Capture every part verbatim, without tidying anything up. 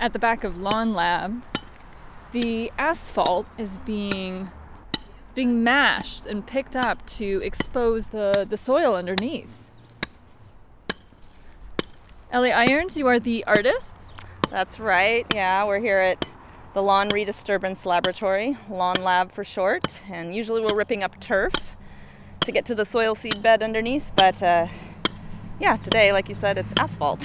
At the back of Lawn Lab, the asphalt is being is being mashed and picked up to expose the, the soil underneath. Ellie Irons, you are the artist? That's right, yeah, we're here at the Lawn Redisturbance Laboratory, Lawn Lab for short, and usually we're ripping up turf to get to the soil seed bed underneath, but uh, yeah, today, like you said, it's asphalt.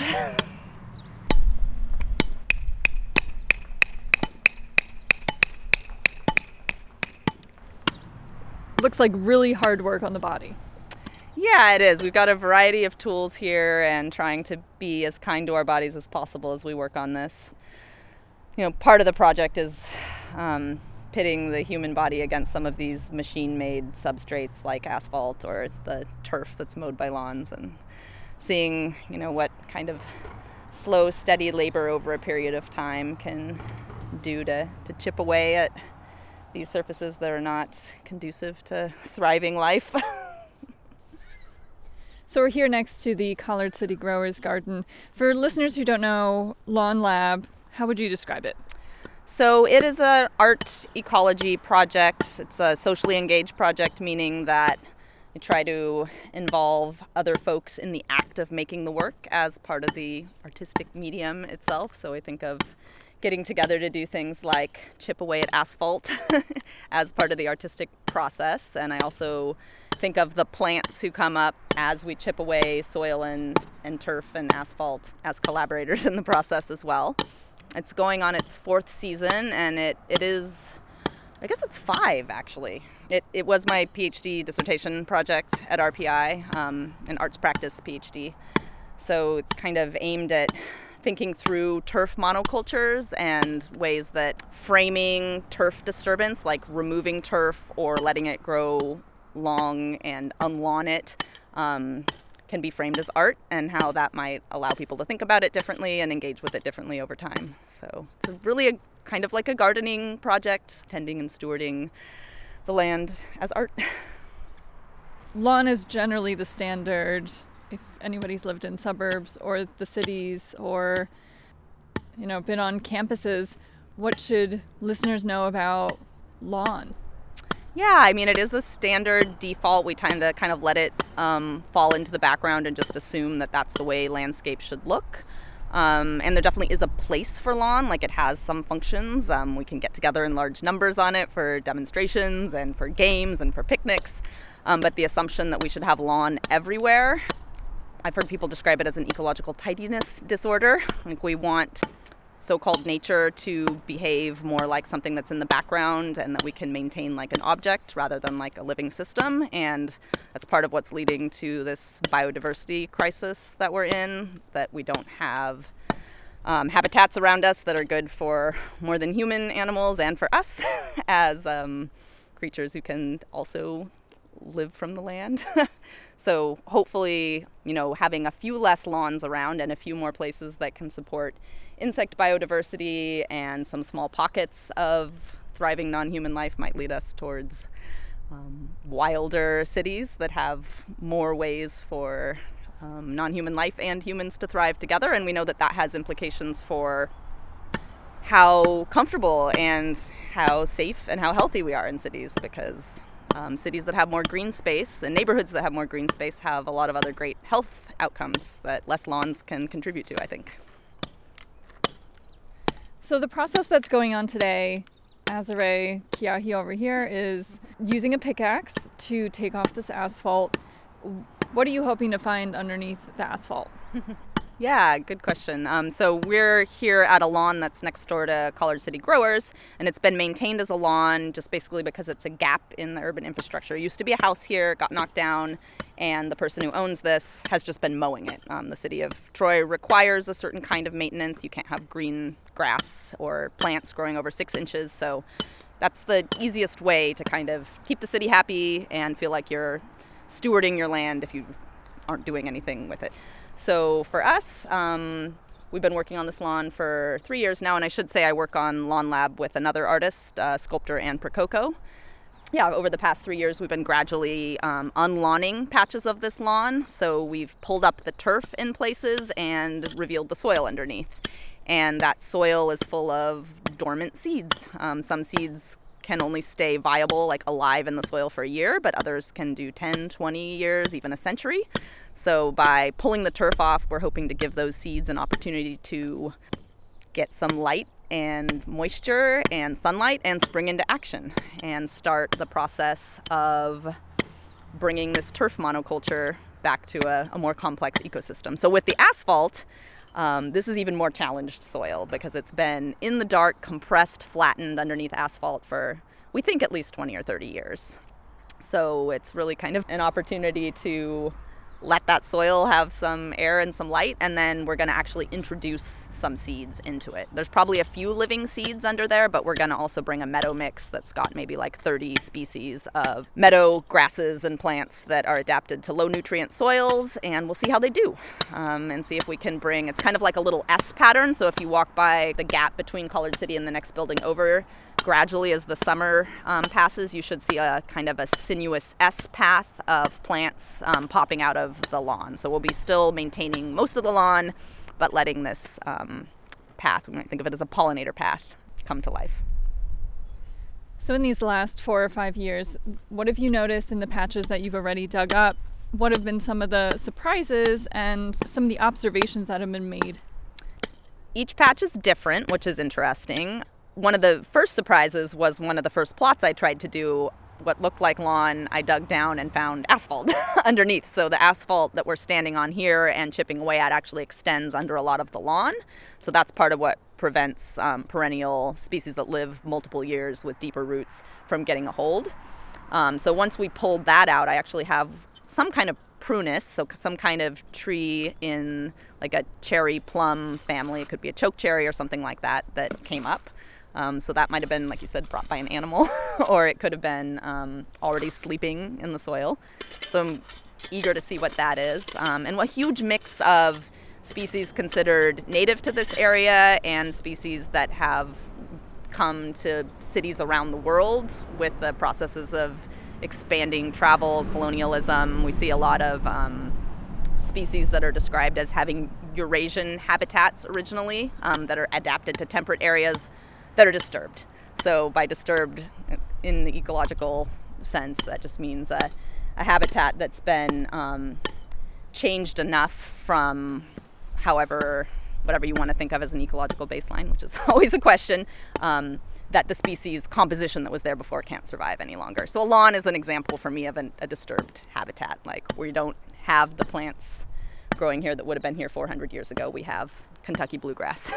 Looks like really hard work on the body. Yeah, it is. We've got a variety of tools here and trying to be as kind to our bodies as possible as we work on this. You know, part of the project is um, pitting the human body against some of these machine-made substrates like asphalt or the turf that's mowed by lawns, and seeing, you know, what kind of slow, steady labor over a period of time can do to, to chip away at these surfaces that are not conducive to thriving life. So we're here next to the Collard City Growers Garden. For listeners who don't know Lawn Lab, how would you describe it? So it is an art ecology project. It's a socially engaged project, meaning that we try to involve other folks in the act of making the work as part of the artistic medium itself. So I think of getting together to do things like chip away at asphalt as part of the artistic process. And I also think of the plants who come up as we chip away soil and, and turf and asphalt as collaborators in the process as well. It's going on its fourth season, and it, it is, I guess it's five actually. It, it was my PhD dissertation project at R P I, um, an arts practice PhD. So it's kind of aimed at thinking through turf monocultures and ways that framing turf disturbance, like removing turf or letting it grow long and unlawn it, um, can be framed as art, and how that might allow people to think about it differently and engage with it differently over time. So it's a really a, kind of like a gardening project, tending and stewarding the land as art. Lawn is generally the standard if anybody's lived in suburbs or the cities or, you know, been on campuses. What should listeners know about lawn? Yeah, I mean, it is a standard default. We tend to kind of let it um, fall into the background and just assume that that's the way landscape should look. Um, and there definitely is a place for lawn, like it has some functions. Um, we can get together in large numbers on it for demonstrations and for games and for picnics. Um, but the assumption that we should have lawn everywhere, I've heard people describe it as an ecological tidiness disorder. Like we want so-called nature to behave more like something that's in the background and that we can maintain like an object rather than like a living system. And that's part of what's leading to this biodiversity crisis that we're in, that we don't have um, habitats around us that are good for more than human animals and for us as um, creatures who can also live from the land. So hopefully, you know, having a few less lawns around and a few more places that can support insect biodiversity and some small pockets of thriving non-human life might lead us towards um, wilder cities that have more ways for um, non-human life and humans to thrive together. And we know that that has implications for how comfortable and how safe and how healthy we are in cities, because Um, cities that have more green space and neighborhoods that have more green space have a lot of other great health outcomes that less lawns can contribute to, I think. So the process that's going on today, Azare Kiahi over here, is using a pickaxe to take off this asphalt. What are you hoping to find underneath the asphalt? Yeah, good question. Um, so we're here at a lawn that's next door to Collard City Growers, and it's been maintained as a lawn just basically because it's a gap in the urban infrastructure. It used to be a house here, got knocked down, and the person who owns this has just been mowing it. Um, the city of Troy requires a certain kind of maintenance. You can't have green grass or plants growing over six inches, so that's the easiest way to kind of keep the city happy and feel like you're stewarding your land if you aren't doing anything with it. So for us, um, we've been working on this lawn for three years now, and I should say I work on Lawn Lab with another artist, uh, sculptor Anne Prococo. Yeah, over the past three years, we've been gradually um, unlawning patches of this lawn. So we've pulled up the turf in places and revealed the soil underneath. And that soil is full of dormant seeds. Um, some seeds can only stay viable, like alive in the soil for a year, but others can do ten, twenty years, even a century. So by pulling the turf off, we're hoping to give those seeds an opportunity to get some light and moisture and sunlight and spring into action and start the process of bringing this turf monoculture back to a, a more complex ecosystem. So with the asphalt, um, this is even more challenged soil because it's been in the dark, compressed, flattened underneath asphalt for, we think, at least twenty or thirty years. So it's really kind of an opportunity to let that soil have some air and some light, and then we're going to actually introduce some seeds into it. There's probably a few living seeds under there, but we're going to also bring a meadow mix that's got maybe like thirty species of meadow grasses and plants that are adapted to low nutrient soils, and we'll see how they do um, and see if we can bring, it's kind of like a little S pattern. So if you walk by the gap between College City and the next building over, gradually as the summer um, passes, you should see a kind of a sinuous S path of plants um, popping out of the lawn. So we'll be still maintaining most of the lawn, but letting this um, path, we might think of it as a pollinator path, come to life. So in these last four or five years, what have you noticed in the patches that you've already dug up? What have been some of the surprises and some of the observations that have been made? Each patch is different, which is interesting. One of the first surprises was one of the first plots I tried to do, what looked like lawn. I dug down and found asphalt underneath. So the asphalt that we're standing on here and chipping away at actually extends under a lot of the lawn. So that's part of what prevents um, perennial species that live multiple years with deeper roots from getting a hold. Um, so once we pulled that out, I actually have some kind of prunus, so some kind of tree in like a cherry plum family. It could be a choke cherry or something like that that came up. Um, so that might have been, like you said, brought by an animal, or it could have been um, already sleeping in the soil. So I'm eager to see what that is. Um, and a huge mix of species considered native to this area and species that have come to cities around the world with the processes of expanding travel, colonialism. We see a lot of um, species that are described as having Eurasian habitats originally um, that are adapted to temperate areas that are disturbed. So by disturbed in the ecological sense, that just means a, a habitat that's been um, changed enough from however, whatever you want to think of as an ecological baseline, which is always a question, um, that the species composition that was there before can't survive any longer. So a lawn is an example for me of an, a disturbed habitat, like where you don't have the plants growing here that would have been here four hundred years ago. We have Kentucky bluegrass.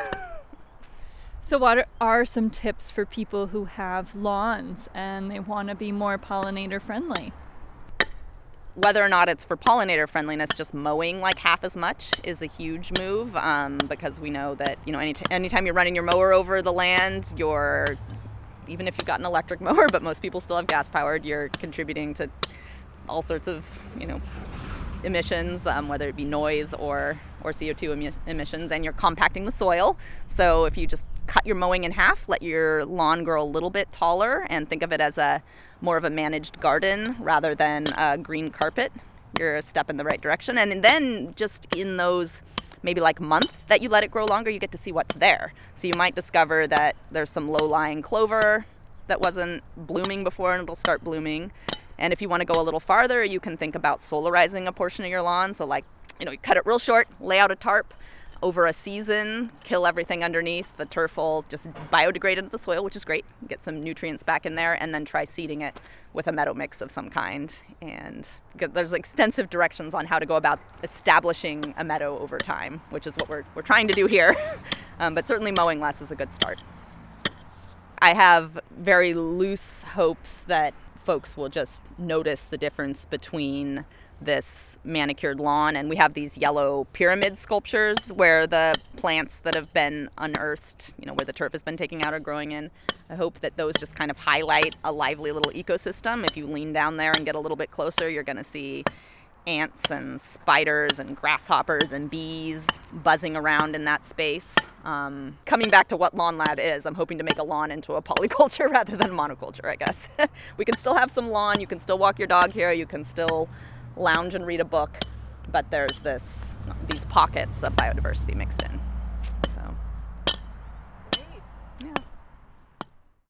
So what are some tips for people who have lawns and they want to be more pollinator friendly? Whether or not it's for pollinator friendliness, just mowing like half as much is a huge move um, because we know that, you know, any t- anytime you're running your mower over the land, you're, even if you've got an electric mower, but most people still have gas powered, you're contributing to all sorts of, you know, emissions, um, whether it be noise or, or C O two emi- emissions, and you're compacting the soil. So if you just cut your mowing in half, let your lawn grow a little bit taller, and think of it as a more of a managed garden rather than a green carpet, you're a step in the right direction. And then just in those maybe like month that you let it grow longer, you get to see what's there. So you might discover that there's some low-lying clover that wasn't blooming before and it'll start blooming. And if you want to go a little farther, you can think about solarizing a portion of your lawn. So like, you know, you cut it real short, lay out a tarp over a season, kill everything underneath. The turf will just biodegrade into the soil, which is great. Get some nutrients back in there, and then try seeding it with a meadow mix of some kind. And there's extensive directions on how to go about establishing a meadow over time, which is what we're we're trying to do here. um, but certainly mowing less is a good start. I have very loose hopes that folks will just notice the difference between this manicured lawn, and we have these yellow pyramid sculptures where the plants that have been unearthed, you know, where the turf has been taken out are growing in. I hope that those just kind of highlight a lively little ecosystem. If you lean down there and get a little bit closer, you're going to see ants and spiders and grasshoppers and bees buzzing around in that space. Um, coming back to what Lawn Lab is, I'm hoping to make a lawn into a polyculture rather than monoculture, I guess. We can still have some lawn, you can still walk your dog here, you can still lounge and read a book, but there's this these pockets of biodiversity mixed in.